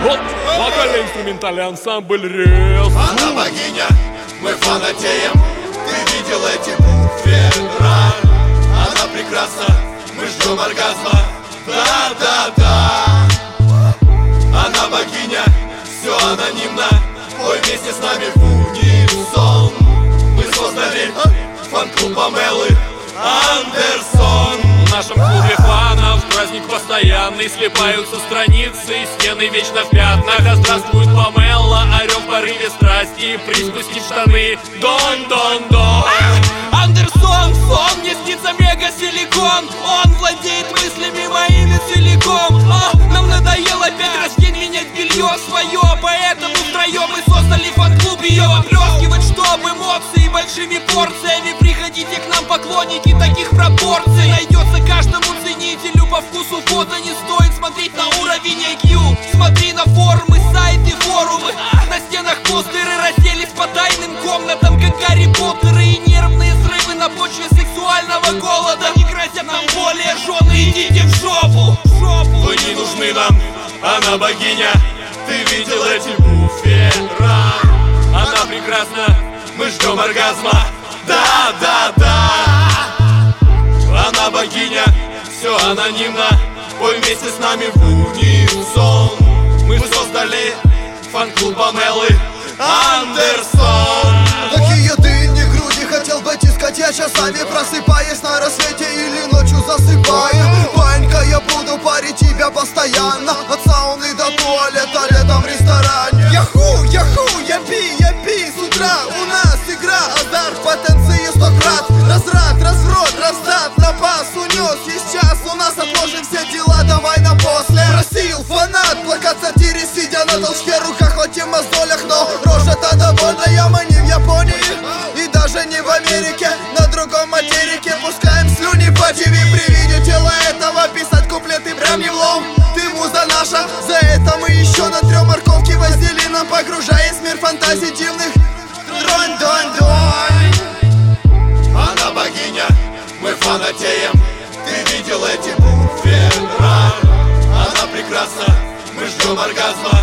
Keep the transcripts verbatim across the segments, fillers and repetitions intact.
Вот вокально-инструментальный ансамбль Рез. Она богиня, мы фанатеем. Ты видел эти буфера? Она прекрасна, мы ждем оргазма. Да-да-да. Она богиня, все анонимно. Пой вместе с нами в унисон. Мы создали фан-клуб Памелы Андерсон. В нашем клубе фанов праздник постоянный. Слипаются страницы, стены вечно в пятнах. Да здравствует Памела, орём в порыве страсти. Приспустив штаны, дон-дон-дон. Андерсон, сон, мне снится мега-силикон. Он владеет мыслями моими целиком. О, нам надоело опять раз в день менять белье свое. Поэтому втроем мы создали фан-клуб. Ее выплескивать, чтобы эмоции большими порциями. Приходите к нам, поклонники таких пропорций. Найдется каждому ценителю по вкусу. Фото не стоит смотреть на уровень ай кью. Смотри на форумы, сайты, форумы. На стенах постеры разделись по тайным комнатам, как Гарри Поттеры. И нервные срывы на почве сексуального голода не грозят нам более жены. Идите в жопу, в жопу. Вы не нужны нам, она богиня. Ты видел эти буфера? Она прекрасна, мы ждем оргазма. Да-да-да. Она богиня, все анонимно. Пой вместе с нами в унисон. Мы создали фан-клуб Памелы Андерсон. Такие дыни груди хотел бы тискать я часами, просыпаясь на рассвете или ночью засыпая. Панька, я буду парить тебя постоянно, от сауны до туалета, летом в ресторане. Яху, яху, я пи, я пи, с утра у нас игра, азарт, потенции сто крат. Разрад, разврот, раздат, напас унес. Есть час, у нас отложим все дела, давай на после. Просил фанат, плакат сатире, сидя на толчке, рука хоть и в мозолях, но рожа-то довольная. Мы не в Японии и даже не в Америке, на другом материке пускаем слюни по ТВ. При виде тела этого писать куплеты прям не влом. Ты муза наша, за это мы еще на трем морковки вазелином, погружаясь в мир фантазий дивных. Донь-донь-донь. Она богиня, мы фанатеем. Ты видел эти буфера? Она прекрасна, мы ждем оргазма.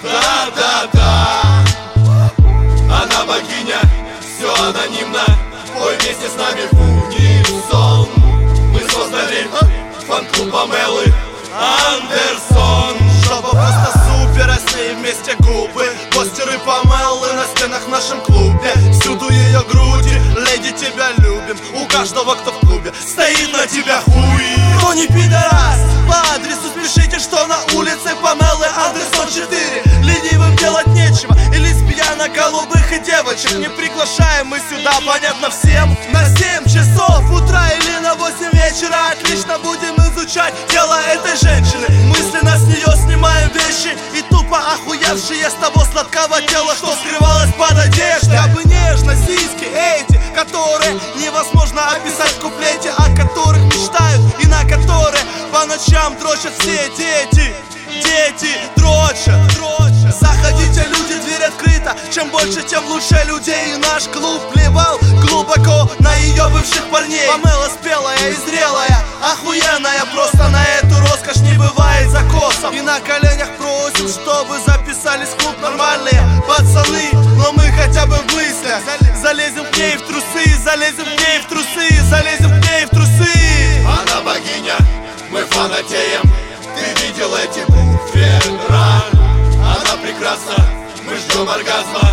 Да-да-да. Она богиня, все анонимно. Пой вместе с нами в унисон. Мы создали фан-клуб Памелы Андерсон. Чтобы просто супер, а с ней вместе губы. Постеры Памелы на стенах в нашем клубе. Всюду ее груди, леди, тебя любим. У каждого, кто в клубе, стоит на тебя хуй. Кто не пидорас, по адресу спешите, что на улице Памелы Андерсон четыре. Ленивым делать нечего, и лесбияна голубых и девочек не приглашаем мы сюда, понятно всем. На семь часов утра или на восемь вечера отлично будем изучать тело этой женщины. Мысленно с нее снимаем вещи и тупо охуевшие с того сладкого тела, что скрывалось под одеждой. Как бы нежно сиськи эти, которые невозможно описать в куплете, о которых мечтают и на которые по ночам дрочат все дети. Дети дрочат, дрочат. Заходите, люди, дверь открыта. Чем больше, тем лучше людей. И наш клуб плевал глубоко на ее бывших парней. Памела спелая и зрелая, охуенная. Просто на эту роскошь не бывает закосов. И на коленях просим, чтобы записались в клуб нормальные пацаны. Но мы хотя бы в мыслях залезем к ней в трусы, залезем к ней в трусы, залезем к ней в трусы. Она богиня, мы фанатеем. Ты видел эти буфера? Она прекрасна, мы ждем оргазма.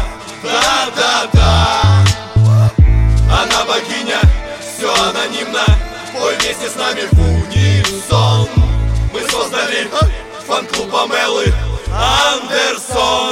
Да-да-да. Она богиня, все анонимно. Пой вместе с нами в унисон. Мы создали фан-клуб Памелы Андерсон.